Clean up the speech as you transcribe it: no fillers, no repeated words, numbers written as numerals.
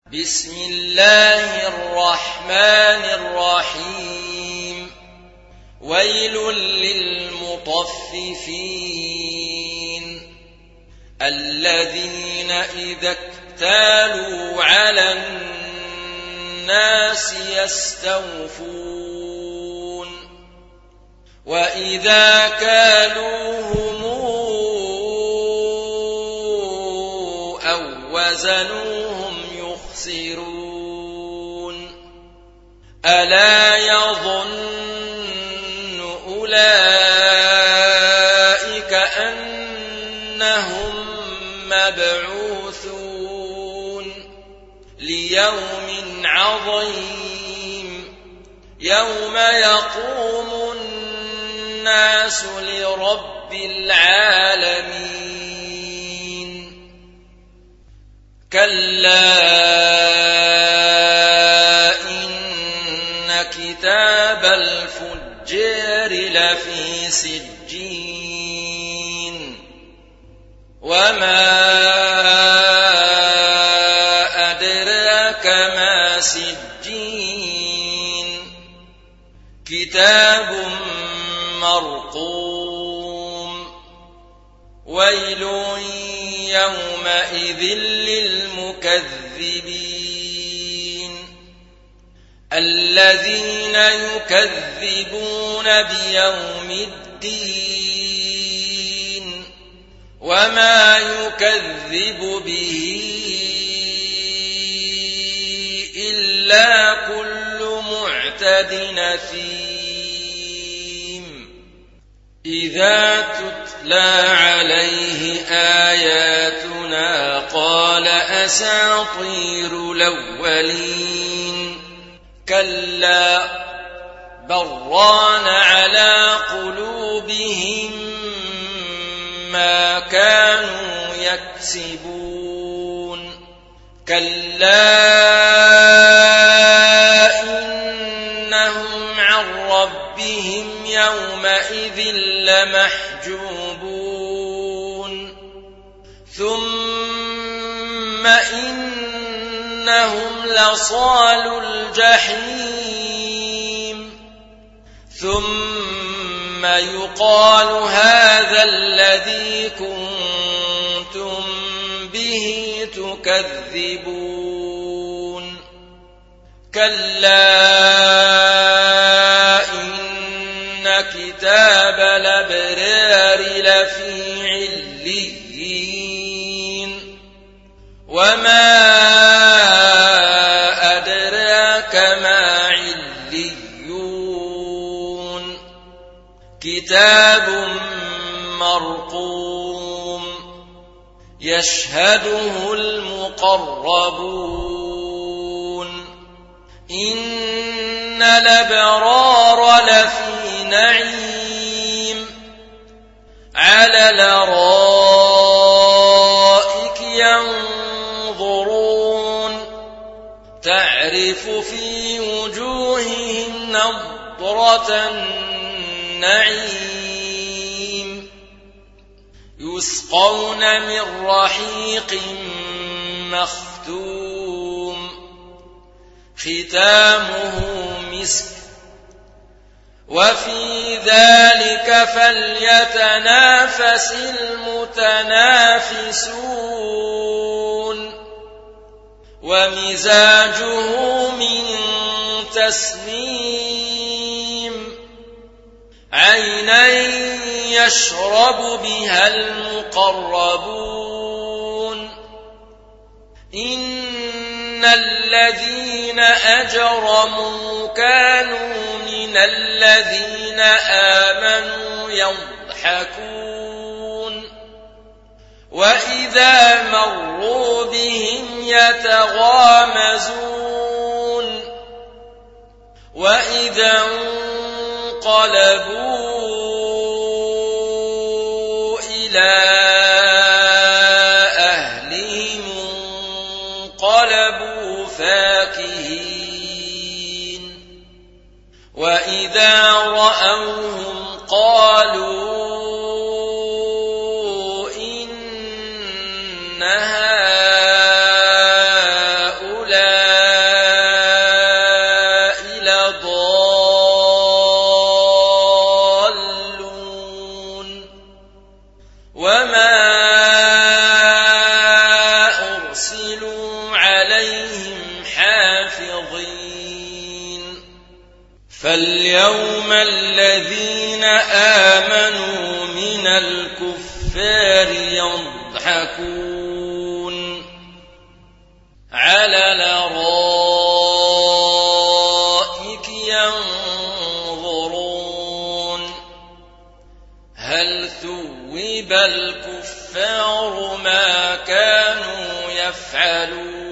بسم الله الرحمن الرحيم ويل للمطففين الذين إذا اكتالوا على الناس يستوفون وإذا كالوهم أو وزنوهم يخسرون ألا يظن أولئك أنهم مبعوثون ليوم عظيم يوم يقوم الناس لرب العالمين كلا إن كتاب الفجار لفي سجين وما أدراك ما سجين كتاب مرقوم ويل يومئذ للمكذبين الذين يكذبون بيوم الدين وما يكذب به إلا كل معتد أثيم إذا تتلى عليه آياتنا قال أساطير الأولين كلا بران على قلوبهم ما كانوا يكسبون كلا إنهم عن ربهم يومئذ لمحجوبون ثم إنهم لصالو الجحيم ثم يقال هذا الذي كنتم به تكذبون كلا إن كتاب الأبرار لفي عليين وما أدراك ما عليون كتاب مرقوم يشهده المقربون إن الأبرار لفي نعيم على الأرائك ينظرون تعرف في وجوههم نضرة النعيم يسقون من رحيق مختوم ختامه مسك وفي ذلك فليتنافس المتنافسون ومزاجه من تسنيم عينا يشرب بها المقربون إن الذين أجرموا كانوا من الذين آمنوا يضحكون وإذا مروا بهم يتغامزون وإذا انقلبوا إلى أهلهم انقلبوا فاكهين وإذا رأوهم قالوا إن هؤلاء الكفار يضحكون على الأرائك ينظرون هل ثوب الكفار ما كانوا يفعلون